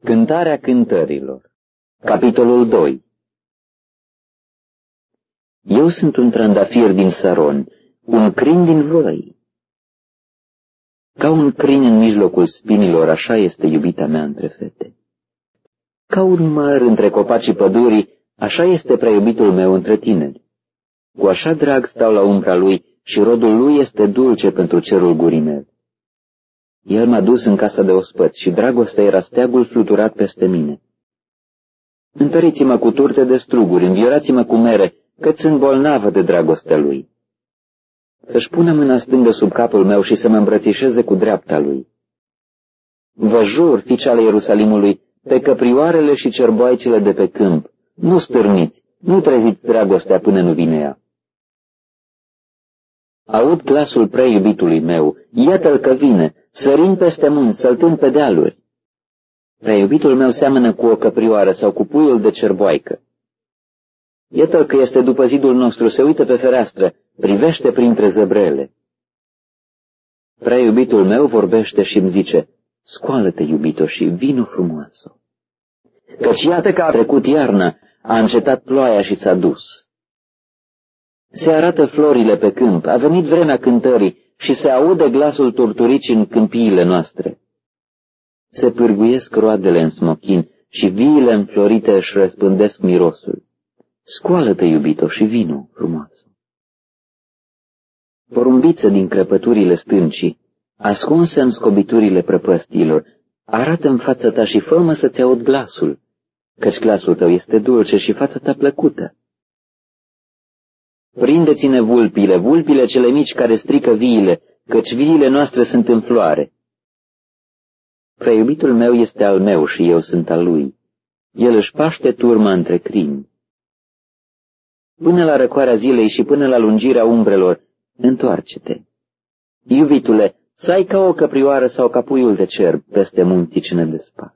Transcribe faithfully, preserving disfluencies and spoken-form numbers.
Cântarea cântărilor. Capitolul doi. Eu sunt un trandafir din Saron, un crin din văi. Ca un crin în mijlocul spinilor, așa este iubita mea între fete. Ca un măr între copacii pădurii, așa este prea iubitul meu între tineri. Cu așa drag stau la umbra lui și rodul lui este dulce pentru cerul gurii mele. El m-a dus în casa de ospăți și dragostea era steagul fluturat peste mine. Întăriți-mă cu turte de struguri, înviorați-mă cu mere, căci sunt bolnavă de dragostea lui. Să-și pună mâna stângă sub capul meu și să mă îmbrățișeze cu dreapta lui. Vă jur, fiice ale Ierusalimului, pe căprioarele și cerboaicele de pe câmp, nu stârniți, nu treziți dragostea până nu vine ea. Aud glasul prea iubitului meu, iată-l că vine, sărind peste munți, săltând pe dealuri. Prea iubitul meu seamănă cu o căprioară sau cu puiul de cerboaică. Iată-l că este după zidul nostru, se uită pe fereastră, privește printre zăbrele. Prea iubitul meu vorbește și îmi zice, scoală-te, iubito, și vino frumoasă. Căci iată că a trecut iarna, a încetat ploaia și s-a dus. Se arată florile pe câmp, a venit vremea cântării și se aude glasul turturicii în câmpiile noastre. Se pârguiesc roadele în smochin și viile înflorite își răspândesc mirosul. Scoală-te, iubito, și vino frumoasă. Porumbiță din crăpăturile stâncii, ascunsă în scobiturile prăpăstiilor, arată în fața ta și fă-mă să-ți aud glasul, căci glasul tău este dulce și fața ta plăcută. Prindeți-ne vulpile, vulpile cele mici care strică viile, căci viile noastre sunt în floare. Prea iubitul meu este al meu și eu sunt al lui. El își paște turma între crini. Până la răcoarea zilei și până la lungirea umbrelor, întoarce-te. Iubitule, să ai ca o căprioară sau ca puiul de cerb peste munții ce ne despart.